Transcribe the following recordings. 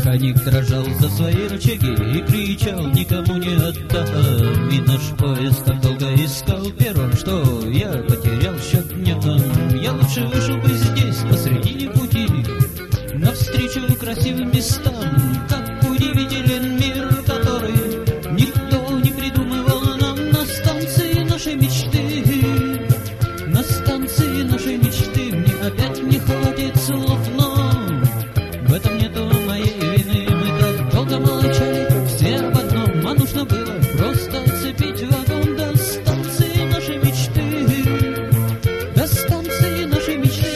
Механик дрожал за свои рычаги и кричал: никому не отдам. И наш поезд так долго искал перрон, что я потерял счет дням. Я лучше вышел бы здесь, посредине пути, навстречу красивым местам. Как удивителен мир, который никто не придумывал нам. На станции нашей мечты, на станции нашей мечты мне опять не хватит слов, но в этом нету моей вины. Мы так долго молчали, все об одном, а нужно было просто отцепить вагон до станции нашей мечты, до станции нашей мечты.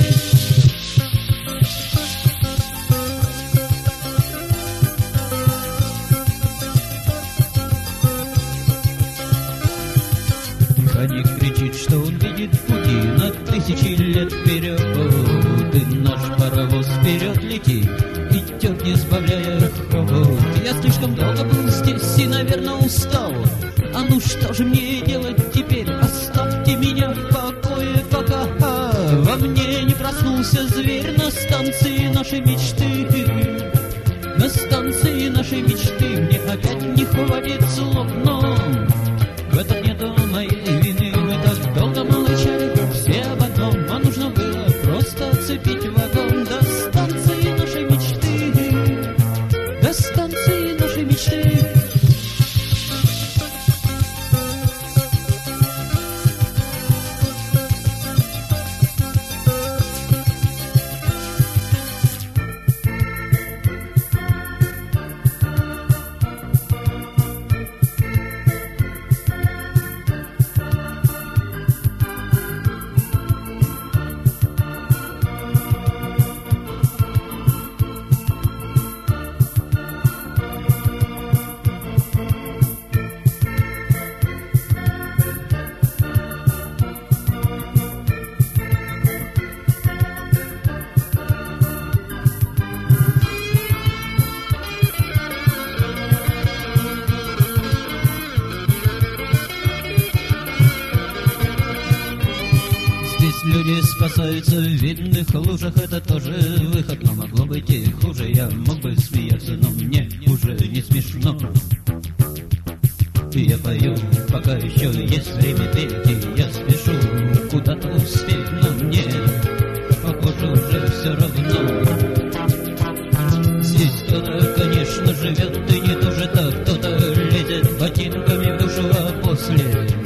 Механик кричит, что он видит пути на тысячи лет вперед. И наш паровоз вперед летит, идет, не сбавляя ход. Я слишком долго был здесь и, наверное, устал. А ну что же мне делать теперь? Оставьте меня в покое, пока во мне не проснулся зверь. На станции нашей мечты, на станции нашей мечты мне опять не хватит слов, но в этом нету моей вины. Мы так долго молчали, все об одном, а нужно было просто отцепить вагон до станции нашей мечты, до станции нашей мечты. Люди спасаются в видных лужах, это тоже выход, но могло быть и хуже. Я мог бы смеяться, но мне уже не смешно. И я пою, пока еще есть время петь, и я спешу куда-то успеть, но мне, похоже, уже все равно. Здесь кто-то, конечно, живет, и не тоже так, кто-то лезет ботинками в душу, а после